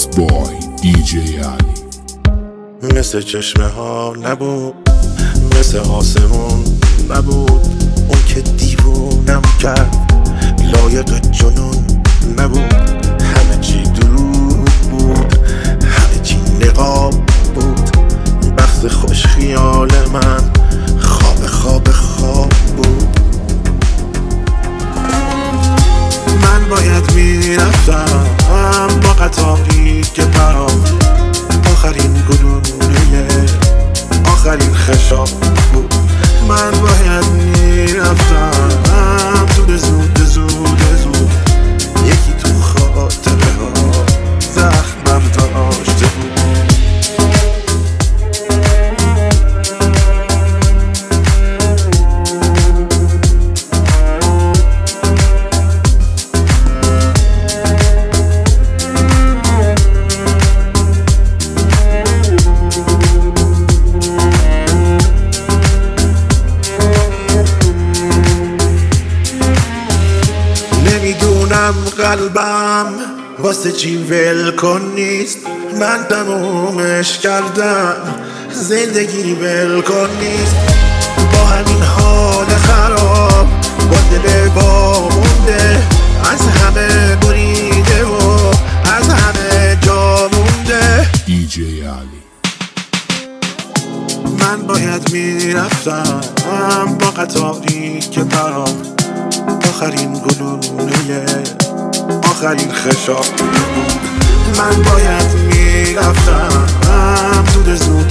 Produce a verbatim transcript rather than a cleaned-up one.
Mixed by دی جی علی. مثل چشمه ها نبود، مثل آسمون نبود، اون که دیوونم کرد لایق جنون نبود. همه چی دروغ بود، همه چی نقاب بود، بخت خوش خیال من خواب خواب خواب بود. من باید میرفتم با قطاری که برام آخرین گلوله آخرین خشاب بود. من باید میرفتم زود زود زود زود، یکی تو خاطره ها زخمم داشته بود. نمیدونم قلبم واسه چی ولکن نیست، من تمومش کردم زندگی ولکن نیست. با همین حال خراب با دل وامونده، از همه بریده و از همه جا مونده. دی جی علی. من باید میرفتم با قطاری که برام آخرین گلوله آخرین خشاب بود. من باید میرفتم زود زود